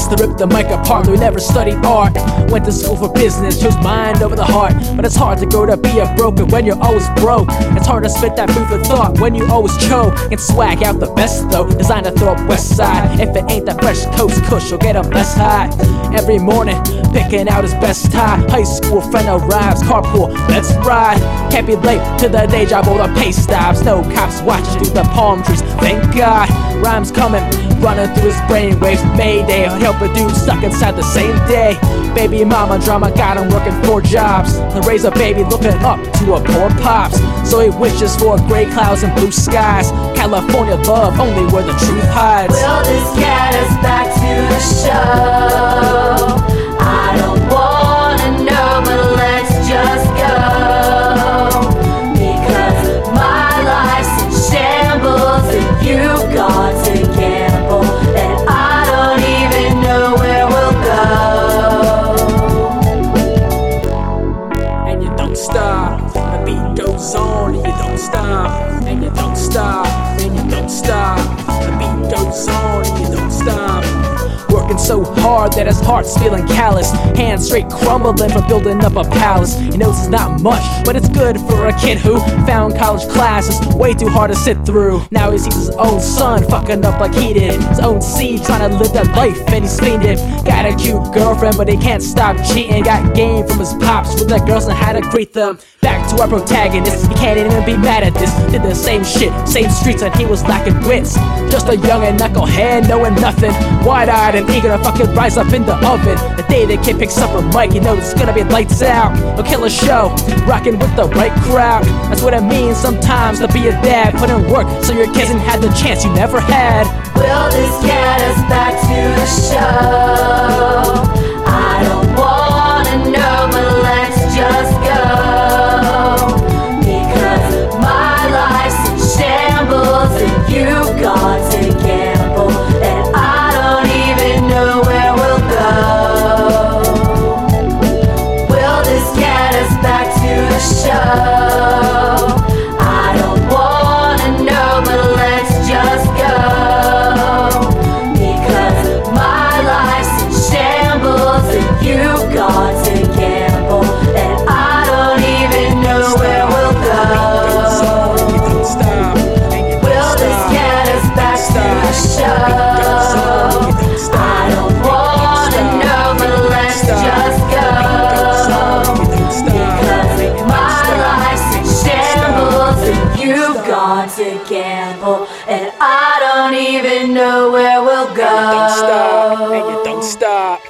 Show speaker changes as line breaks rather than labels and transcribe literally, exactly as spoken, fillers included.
to rip the mic apart. We never studied art, went to school for business, chose mind over the heart. But it's hard to grow to be a broker when you're always broke. It's hard to spit that food for thought when you always choke. And swag out the best though, designed to throw up west side. If it ain't that fresh coast kush, you'll get up less high. Every morning, picking out his best tie. High school friend arrives, carpool, let's ride. Can't be late to the day job or the pay stops. No cops watching through the palm trees, thank God. Rhymes coming, running through his brainwaves. Mayday, help a dude stuck inside the same day. Baby mama drama got him working four jobs to raise a baby looking up to a poor pops. So he wishes for gray clouds and blue skies. California love, only where the truth hides.
Will this get us back to the show? I don't wanna know, but let's just go. Because my life's in shambles and you've got to gamble, and I don't even know where we'll go.
And you don't stop, the beat goes on, and you don't stop. And you don't stop, and you don't stop. The beat goes on, and you don't stop. Working so hard that his heart's feeling callous. Hands straight crumbling from building up a palace. He knows it's not much, but it's good for a kid who found college classes way too hard to sit through. Now he sees his own son fucking up like he did. His own seed trying to live that life, and he's fiending. Got a cute girlfriend, but he can't stop cheating. Got game from his pops with the girls and how to greet them. Back to our protagonist, he can't even be mad at this. Did the same shit, same streets, and he was lacking wits. Just a young and knucklehead knowing nothing. Wide-eyed and eager to fucking rise up in the oven. The day the kid picks up a mic, he knows it's gonna be lights out. He'll kill a show, rocking with the right crowd. That's what it means sometimes to be a dad. Put in work so your kids can have the chance you never had.
Will this get us back to the show? I don't wanna know, but let's just go. Because my life's in shambles and you've got to gamble, and I don't even know where we'll go. Will this get us back to the show? I don't wanna know, but let's just go. Because my life's in shambles and you've got to gamble, and I don't even know where we'll go. Will this get us back to the show? I don't wanna know, but let's just go. Because my life's in shambles and you've got to gamble, and I don't even know where we'll go.
And you don't stop, and you don't stop.